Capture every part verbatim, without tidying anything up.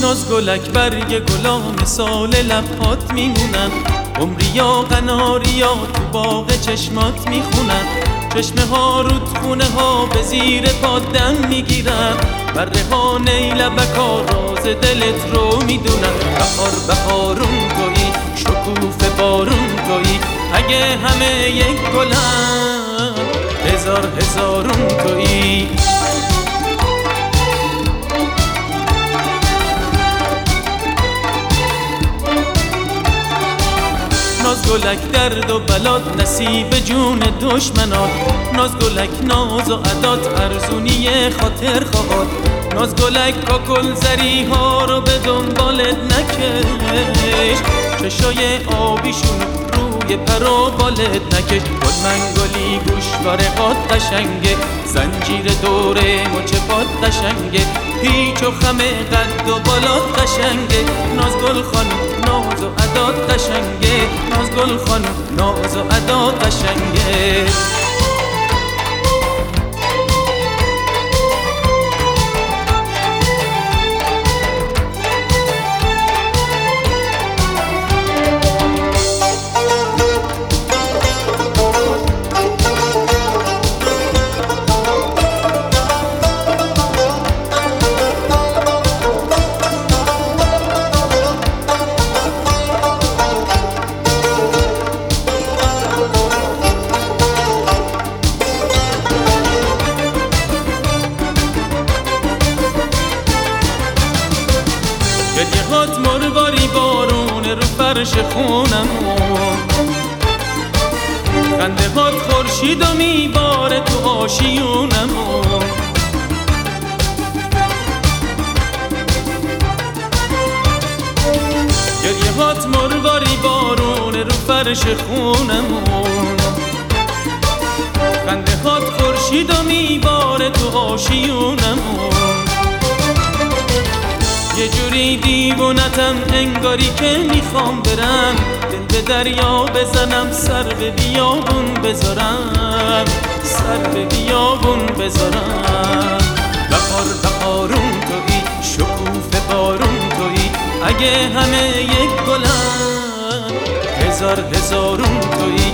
ناز گلک برگ گلا مثال لبهات میمونن، عمری یا قناریا تو باغ چشمات میخونن. چشمه ها رودخونه ها به زیر پات دم میگیرن، بره ها نیلبکا راز دلت رو میدونن. بهار بهارون تویی، شکوفه بارون تویی، اگه همه یک گلن هزار هزارون تویی. ناز گلک درد و بلاد نصیب جون دشمنات، ناز گلک ناز و عدات ارزونی خاطر خواهد. ناز گلک کاکل زری ها رو به دنبالت نکش، چشای آبیشون روی پر و بالت نکش. گل منگلی گوشوارقات قشنگه، زنجیر دوره مچ پات قشنگه، پیچ و خم قد و بالات قشنگه. ناز گل خانم ناز و عدات قشنگه، ناز گل خانم ناز و عدات قشنگه. گریه هات مرواری بارون رو فرش خونمون، خنده هات خورشید و میباره تو آشیونمون. گریه هات مرواری بارون رو فرش خونمون، خنده هات خورشید و میباره تو آشیونمون. یه جوری دیوونتم انگاری که میخوام برم، دل به دریا بزنم سر به بیابون بذارم، سر به بیابون بذارم. بهار بهارون تویی، شکوفه بارون تویی، اگه همه یک گلن هزار هزارون تویی.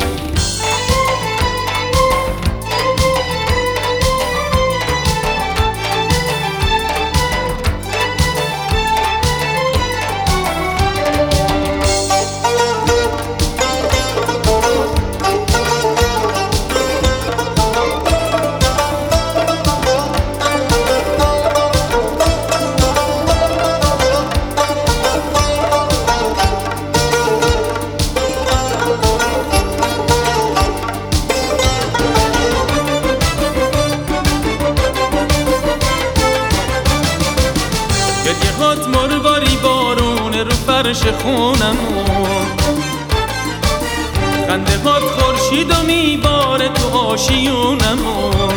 گریه هات مرواری بارون رو فرش خونمون، خنده هات خورشید و میباره تو آشیونمون.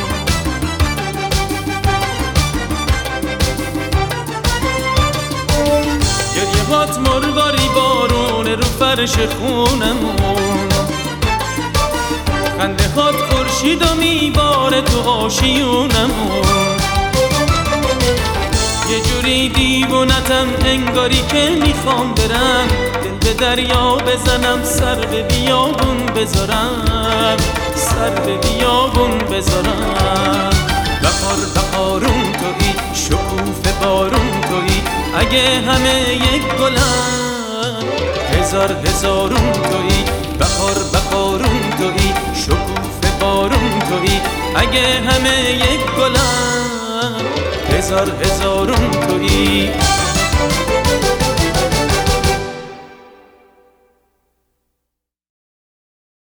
گریه هات مرواری بارون رو فرش خونمون، خنده هات خورشید و میباره تو آشیونمون. یه جوری دیوونتم انگاری که میخوام برم، دل به دریا بزنم سر به بیابون بذارم، سر به بیابون بذارم. بهار بهارون تویی، شکوفه بارون تویی، اگه همه یک گلن هزار هزارون تویی. بهار بهارون تویی، شکوفه بارون تویی، اگه همه یک گلن هزار هزارون تویی.